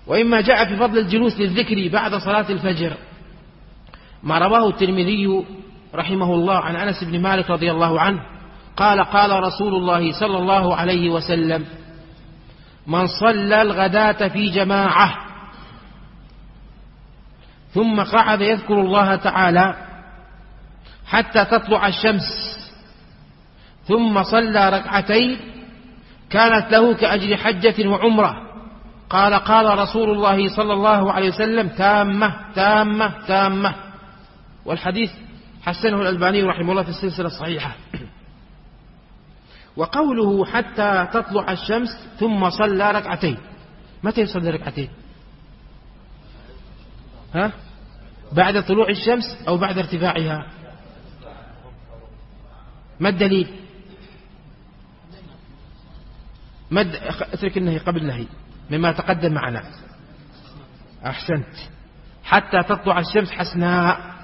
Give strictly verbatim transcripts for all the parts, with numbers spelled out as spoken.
وإما جاء في فضل الجلوس للذكر بعد صلاة الفجر ما رواه الترمذي رحمه الله عن أنس بن مالك رضي الله عنه قال قال رسول الله صلى الله عليه وسلم: من صلى الغداة في جماعة ثم قعد يذكر الله تعالى حتى تطلع الشمس ثم صلى ركعتين كانت له كأجر حجة وعمرة. قال قال رسول الله صلى الله عليه وسلم: تامة تامة تامة. والحديث حسنه الألباني رحمه الله في السلسلة الصحيحة. وقوله حتى تطلع الشمس ثم صلى ركعتين، متى يصلي ركعتين؟ ها؟ بعد طلوع الشمس أو بعد ارتفاعها؟ ما الدليل؟ مد... اترك النهي قبل النهي مما تقدم معنا. أحسنت. حتى تطلع الشمس حسناء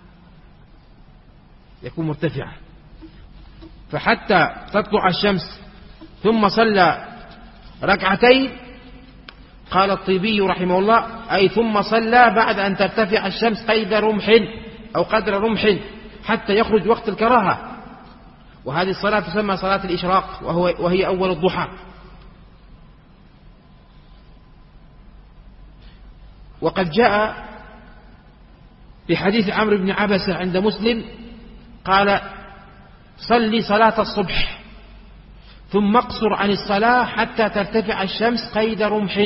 يكون مرتفعة، فحتى تطلع الشمس ثم صلى ركعتين. قال الطيبي رحمه الله: أي ثم صلى بعد أن ترتفع الشمس قيد رمح أو قدر رمح حتى يخرج وقت الكراهة. وهذه الصلاة تسمى صلاة الإشراق وهو وهي أول الضحى. وقد جاء في حديث عمرو بن عبسة عند مسلم قال: صلي صلاة الصبح ثم اقصر عن الصلاة حتى ترتفع الشمس قيد رمح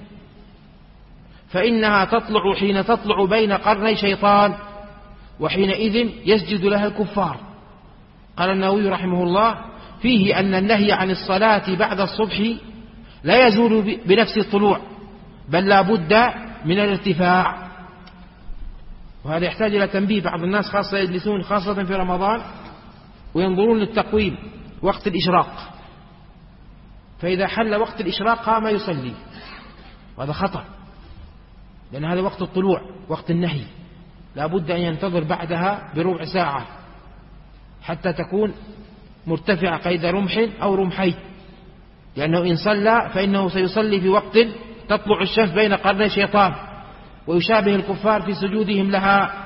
فإنها تطلع حين تطلع بين قرني شيطان وحينئذ يسجد لها الكفار. قال النووي رحمه الله: فيه أن النهي عن الصلاة بعد الصبح لا يزول بنفس الطلوع بل لا بد من الارتفاع. وهذا يحتاج إلى تنبيه. بعض الناس خاصة يجلسون خاصة في رمضان وينظرون للتقويم وقت الإشراق، فإذا حل وقت الإشراق قام يصلي، وهذا خطأ، لأن هذا وقت الطلوع وقت النهي، لا بد أن ينتظر بعدها بربع ساعة حتى تكون مرتفعة قيد رمح أو رمحين، لأنه إن صلى فإنه سيصلي في وقت تطلع الشمس بين قرني شيطان ويشابه الكفار في سجودهم لها.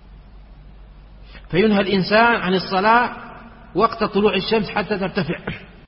فينهى الإنسان عن الصلاة وقت طلوع الشمس حتى ترتفع.